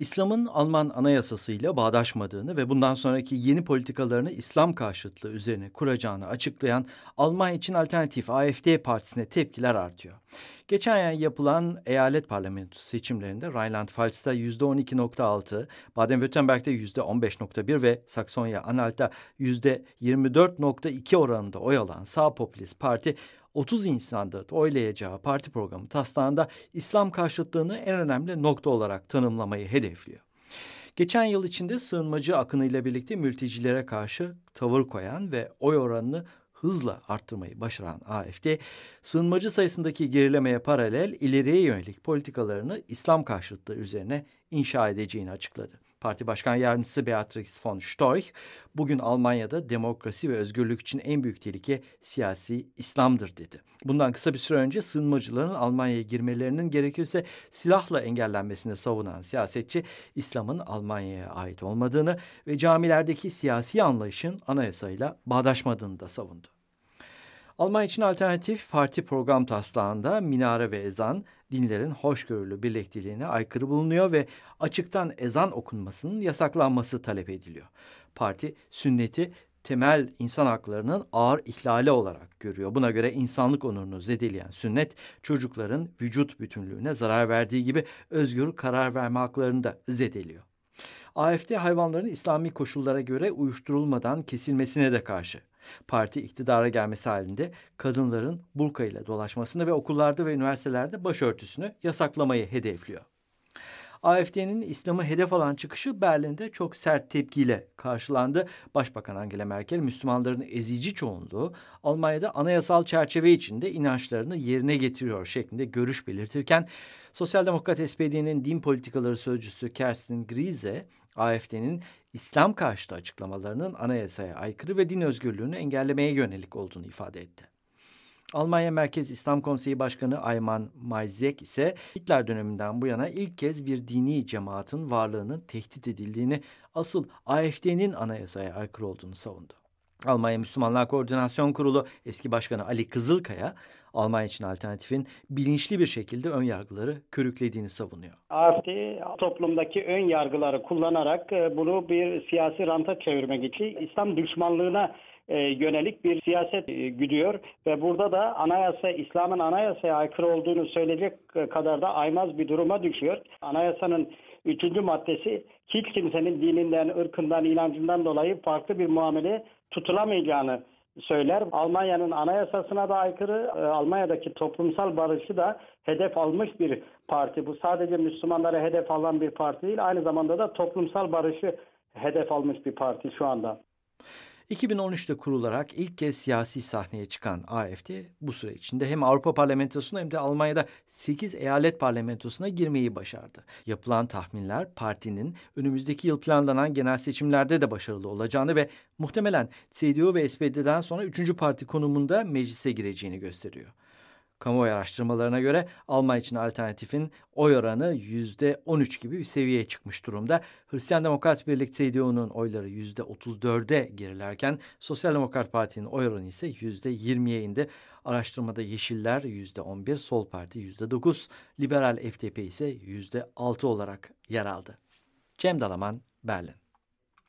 İslam'ın Alman anayasasıyla bağdaşmadığını ve bundan sonraki yeni politikalarını İslam karşıtlığı üzerine kuracağını açıklayan Almanya için Alternatif AfD partisine tepkiler artıyor. Geçen ay yapılan eyalet parlamentosu seçimlerinde Rheinland-Pfalz'da %12,6, Baden-Württemberg'de %15,1 ve Saksonya-Anhalt'ta %24,2 oranında oy alan sağ popülist parti 30 Nisan'da oylayacağı parti programı taslağında İslam karşıtlığını en önemli nokta olarak tanımlamayı hedefliyor. Geçen yıl içinde sığınmacı akınıyla birlikte mültecilere karşı tavır koyan ve oy oranını hızla arttırmayı başaran AfD, sığınmacı sayısındaki gerilemeye paralel ileriye yönelik politikalarını İslam karşıtlığı üzerine inşa edeceğini açıkladı. Parti Başkan Yardımcısı Beatrix von Storch, bugün Almanya'da demokrasi ve özgürlük için en büyük tehlike siyasi İslam'dır dedi. Bundan kısa bir süre önce sığınmacıların Almanya'ya girmelerinin gerekirse silahla engellenmesini savunan siyasetçi, İslam'ın Almanya'ya ait olmadığını ve camilerdeki siyasi anlayışın anayasayla bağdaşmadığını da savundu. Almanya için Alternatif Parti program taslağında minare ve ezan dinlerin hoşgörülü birlikteliğine aykırı bulunuyor ve açıktan ezan okunmasının yasaklanması talep ediliyor. Parti sünneti temel insan haklarının ağır ihlali olarak görüyor. Buna göre insanlık onurunu zedeleyen sünnet çocukların vücut bütünlüğüne zarar verdiği gibi özgür karar verme haklarını da zedeliyor. AfD hayvanların İslami koşullara göre uyuşturulmadan kesilmesine de karşı. Parti iktidara gelmesi halinde kadınların burka ile dolaşmasını ve okullarda ve üniversitelerde başörtüsünü yasaklamayı hedefliyor. AfD'nin İslam'ı hedef alan çıkışı Berlin'de çok sert tepkiyle karşılandı. Başbakan Angela Merkel, Müslümanların ezici çoğunluğu Almanya'da anayasal çerçeve içinde inançlarını yerine getiriyor şeklinde görüş belirtirken, Sosyal Demokrat SPD'nin din politikaları sözcüsü Kerstin Griese, AfD'nin İslam karşıtı açıklamalarının anayasaya aykırı ve din özgürlüğünü engellemeye yönelik olduğunu ifade etti. Almanya Merkez İslam Konseyi Başkanı Ayman Mayzek ise Hitler döneminden bu yana ilk kez bir dini cemaatin varlığının tehdit edildiğini, asıl AfD'nin anayasaya aykırı olduğunu savundu. Almanya Müslümanlar Koordinasyon Kurulu eski başkanı Ali Kızılkaya, Almanya için Alternatif'in bilinçli bir şekilde ön yargıları körüklediğini savunuyor. AfD toplumdaki ön yargıları kullanarak bunu bir siyasi ranta çevirmek için İslam düşmanlığına yönelik bir siyaset güdüyor ve burada da İslam'ın anayasaya aykırı olduğunu söyleyecek kadar da aymaz bir duruma düşüyor. Anayasanın 3. maddesi hiç kimsenin dininden, ırkından, inancından dolayı farklı bir muamele tutulamayacağını söyler. Almanya'nın anayasasına da aykırı, Almanya'daki toplumsal barışı da hedef almış bir parti. Bu sadece Müslümanlara hedef alan bir parti değil, aynı zamanda da toplumsal barışı hedef almış bir parti şu anda. 2013'te kurularak ilk kez siyasi sahneye çıkan AfD bu süre içinde hem Avrupa Parlamentosu'na hem de Almanya'da 8 eyalet parlamentosuna girmeyi başardı. Yapılan tahminler partinin önümüzdeki yıl planlanan genel seçimlerde de başarılı olacağını ve muhtemelen CDU ve SPD'den sonra 3. parti konumunda meclise gireceğini gösteriyor. Kamuoyu araştırmalarına göre Almanya için Alternatif'in oy oranı %13 gibi bir seviyeye çıkmış durumda. Hristiyan Demokrat Birlik CDU'nun oyları %34'e gerilerken Sosyal Demokrat Parti'nin oy oranı ise %20'ye indi. Araştırmada Yeşiller %11, Sol Parti %9, Liberal FDP ise %6 olarak yer aldı. Cem Dalaman, Berlin.